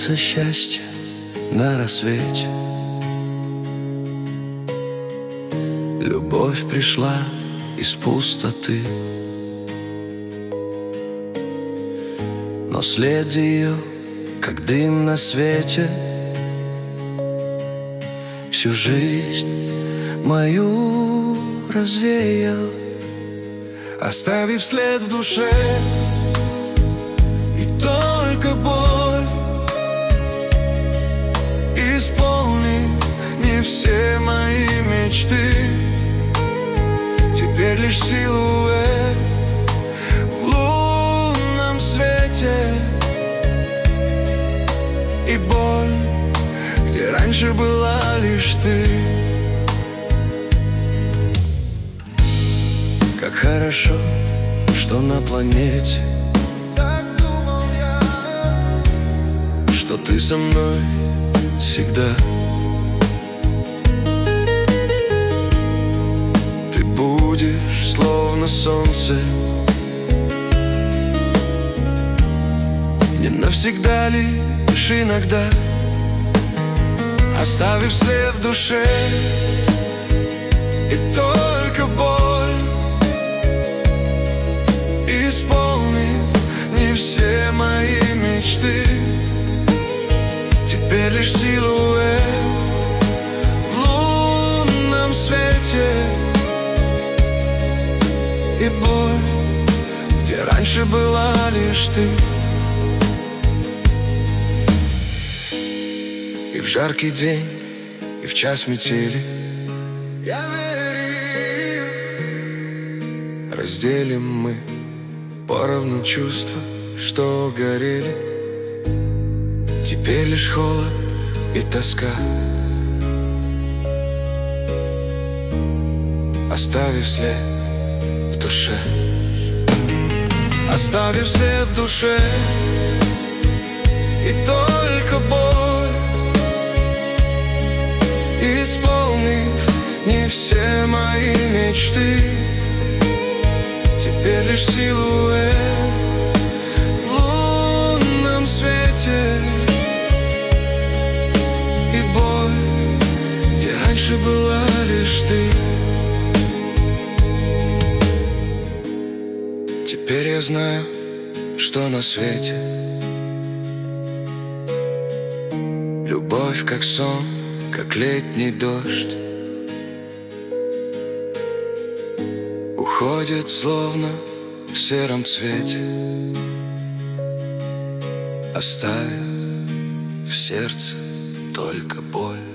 Появится счастье на рассвете. Любовь пришла из пустоты, но след ее, как дым на свете, всю жизнь мою развеял, оставив след в душе и только боль, исполнив не все мои мечты. Теперь лишь силуэт в лунном свете и боль, где раньше была лишь ты. Как хорошо, что на планете, Так думал я, что ты со мной всегда. Ты будешь словно солнце, не навсегда, лишь иногда, оставив след в душе и только боль, исполнив не все мои мечты. Теперь лишь силуэт в лунном свете и боль, где раньше была лишь ты. И в жаркий день, и в час метели я верю, разделим мы поровну чувства, что горели. Теперь лишь холод и тоска, оставив след в душе, оставив след в душе и только боль, исполнив не все мои мечты. Теперь лишь силуэт в лунном свете и боль, где раньше была лишь ты. Теперь я знаю, что на свете любовь как сон, как летний дождь, уходит словно в сером цвете, оставив в сердце только боль.